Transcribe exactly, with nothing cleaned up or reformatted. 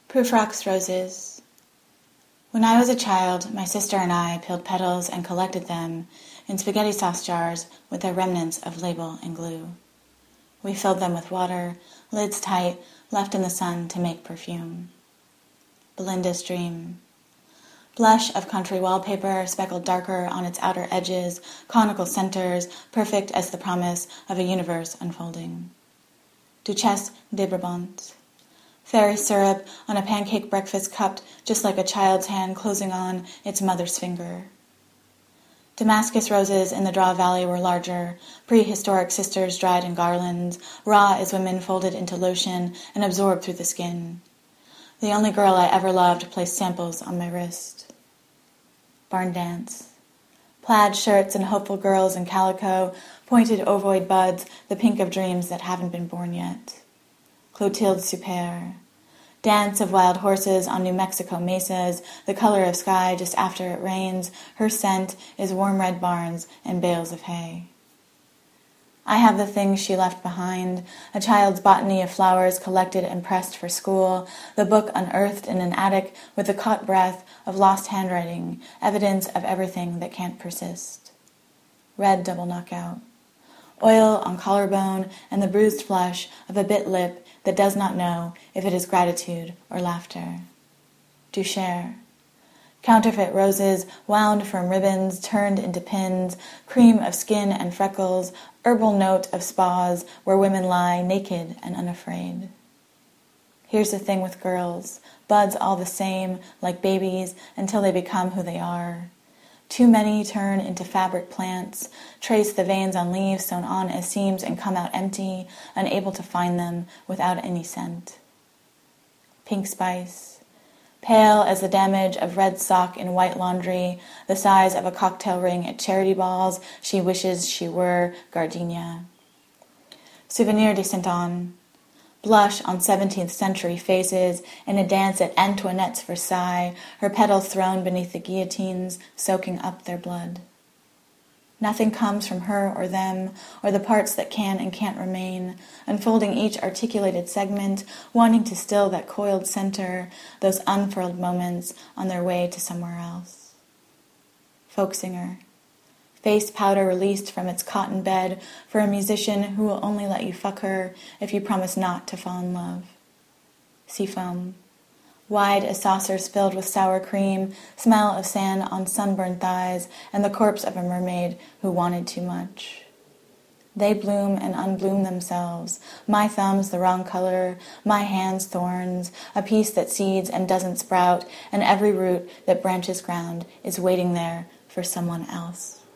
Prufrock's Roses. When I was a child, my sister and I peeled petals and collected them in spaghetti sauce jars with their remnants of label and glue. We filled them with water, lids tight, left in the sun to make perfume. Belinda's Dream. Blush of country wallpaper, speckled darker on its outer edges, conical centers, perfect as the promise of a universe unfolding. Duchesse de Brabant. Fairy syrup on a pancake breakfast cupped just like a child's hand closing on its mother's finger. Damascus roses in the Draw Valley were larger, prehistoric sisters dried in garlands, raw as women folded into lotion and absorbed through the skin. The only girl I ever loved placed samples on my wrist. Barn dance. Plaid shirts and hopeful girls in calico, pointed ovoid buds, the pink of dreams that haven't been born yet. Clotilde Super. Dance of wild horses on New Mexico mesas, the color of sky just after it rains. Her scent is warm red barns and bales of hay. I have the things she left behind, a child's botany of flowers collected and pressed for school, the book unearthed in an attic with the caught breath of lost handwriting, evidence of everything that can't persist. Red double knockout. Oil on collarbone and the bruised flesh of a bit lip that does not know if it is gratitude or laughter. Doucher. Counterfeit roses wound from ribbons turned into pins, cream of skin and freckles, herbal note of spas where women lie naked and unafraid. Here's the thing with girls, buds all the same, like babies, until they become who they are. Too many turn into fabric plants, trace the veins on leaves sewn on as seams and come out empty, unable to find them without any scent. Pink spice. Pale as the damage of red sock in white laundry, the size of a cocktail ring at charity balls, she wishes she were gardenia. Souvenir de Saint-Anne. Blush on seventeenth century faces in a dance at Antoinette's Versailles, her petals thrown beneath the guillotines, soaking up their blood. Nothing comes from her or them, or the parts that can and can't remain, unfolding each articulated segment, wanting to still that coiled center, those unfurled moments on their way to somewhere else. Folk singer. Face powder released from its cotton bed for a musician who will only let you fuck her if you promise not to fall in love. Seafoam. Wide as saucers filled with sour cream, smell of sand on sunburned thighs, and the corpse of a mermaid who wanted too much. They bloom and unbloom themselves, my thumbs the wrong color, my hands thorns, a piece that seeds and doesn't sprout, and every root that branches ground is waiting there for someone else.